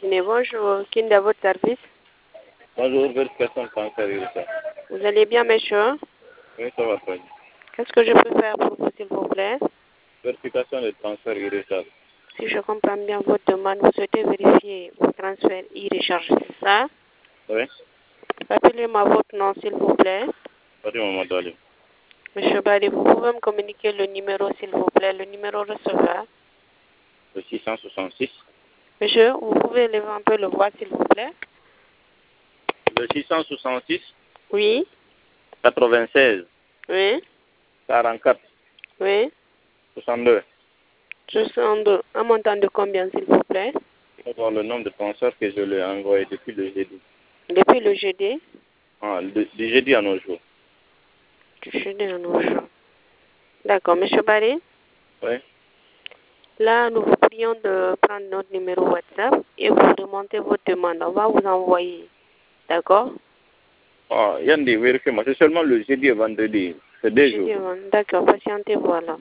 Guinée. Bonjour, qui est à votre service? Bonjour, vérification de transfert irrégulier. Vous allez bien, monsieur? Oui, ça va très bien. Qu'est-ce que je peux faire pour vous, s'il vous plaît? Vérification de transfert irrégulier. Si je comprends bien votre demande, vous souhaitez vérifier vos transferts irréchargeables, c'est ça? Oui, Rappelez-moi votre nom, s'il vous plaît. Fatima Madali. Monsieur Badi, vous pouvez me communiquer le numéro, s'il vous plaît, le numéro receveur. Le 666. Monsieur, vous pouvez lever un peu le voix, s'il vous plaît? Le 666, Oui, 96, oui, 44, oui. 62. Je sens un montant de combien, s'il vous plaît? C'est le nombre de transferts que je lui ai envoyé depuis le jeudi. Depuis le jeudi? Ah, du jeudi à nos jours. Du jeudi à nos jours. D'accord, monsieur Badi? Oui. Là, nous vous prions de prendre notre numéro WhatsApp et vous remontez votre demande. On va vous envoyer. D'accord? Ah, Yandi, vérifiez-moi. C'est seulement le jeudi et vendredi. C'est 2 jours. D'accord, patientez-vous alors.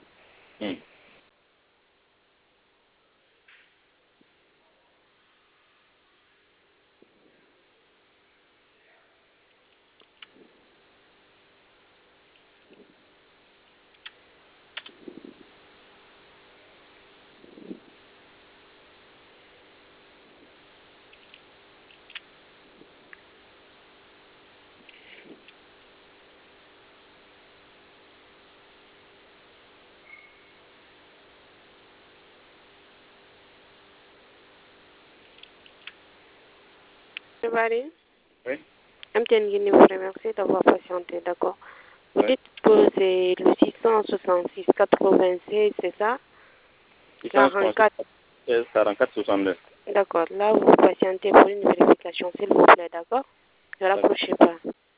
Monsieur Bari? Oui. MTN Guinée vous remercie d'avoir patienté, d'accord? Vous dites que c'est le 666 96, c'est ça? 44. 44, 62. D'accord, là vous patientez pour une vérification, s'il vous plaît, d'accord? Ne rapprochez pas.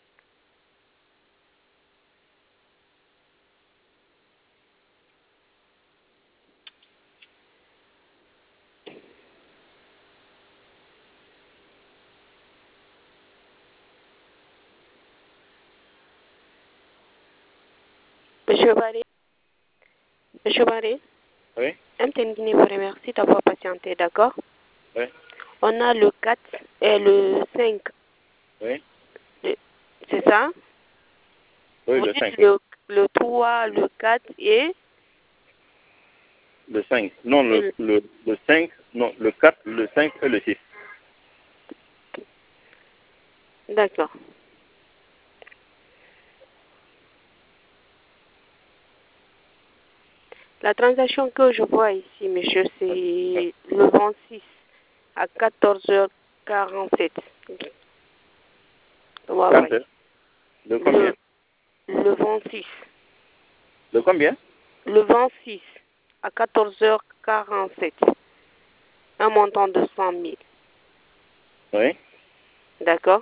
Monsieur Bari? Monsieur Bari? Oui. MTN Guinée vous remercie d'avoir patienté, d'accord? Oui. On a le 4 et le 5. Oui. C'est ça? Oui, Vous le dites 5. le 3, le 4 et... Le 5. Non, le 5, non, le 4, le 5 et le 6. D'accord. La transaction que je vois ici, monsieur, c'est le 26 à 14h47. De combien? Le 26. De combien? Le 26 à 14h47. Un montant de 100 000. Oui. D'accord?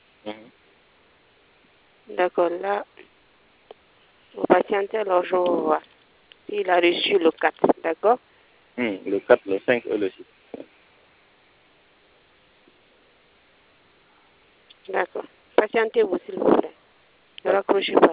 D'accord, là, vous patientez, alors je vais voir. Il a reçu le 4, d'accord? Le 4, le 5 et le 6. D'accord. Patientez-vous, s'il vous plaît. Ne raccrochez pas.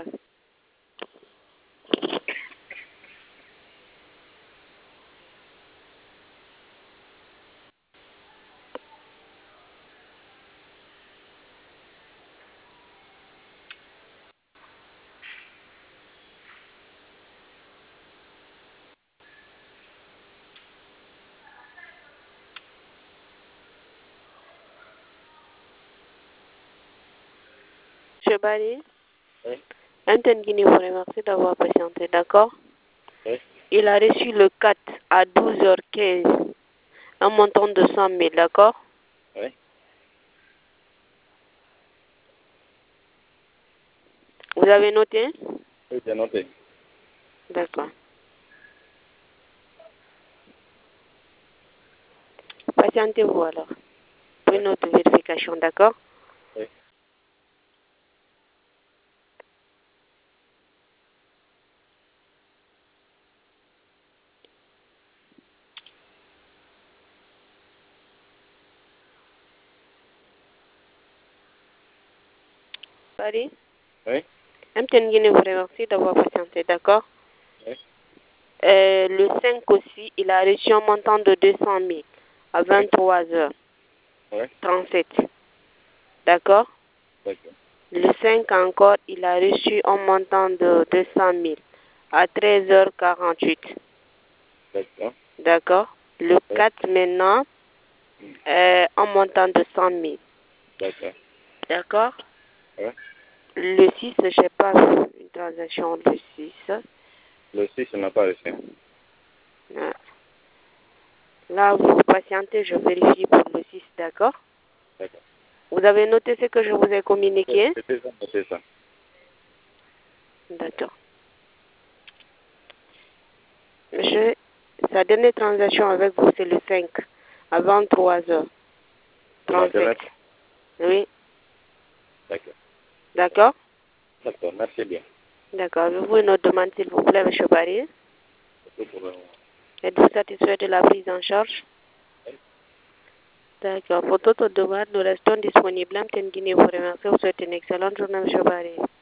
Monsieur Bari? Oui. MTN Guinée vous remercie d'avoir patienté, d'accord? Oui. Il a reçu le 4 à 12h15, un montant de 100 000, d'accord? Oui. Vous avez noté? Oui, j'ai noté. D'accord. Patientez-vous alors pour une autre vérification, d'accord? Oui. Bari? Oui. MTN Guinée vous remercie d'avoir patienté, d'accord? Oui. Le 5 aussi, il a reçu un montant de 200 000 à 23h. Ouais. 37. D'accord? D'accord. Le 5 encore, il a reçu un montant de 200 000 à 13h48. D'accord. D'accord? Le 4 maintenant, un montant de 100 000. D'accord. D'accord? Ouais. Le 6, je n'ai pas vu une transaction le 6. Le 6, on n'a pas reçu. Ah. Là, vous patientez, je vérifie pour le 6, d'accord? D'accord. Vous avez noté ce que je vous ai communiqué? C'est ça. D'accord. Monsieur, sa dernière transaction avec vous, c'est le 5, à 23h37. Oui. D'accord. D'accord? D'accord, merci bien. D'accord. Avez-vous une autre demande, s'il vous plaît, M. Barry? Êtes-vous satisfait de la prise en charge? D'accord. Pour toute autre demande, nous restons disponibles. Guinée vous remercie. Vous souhaite une excellente journée, M. Barry.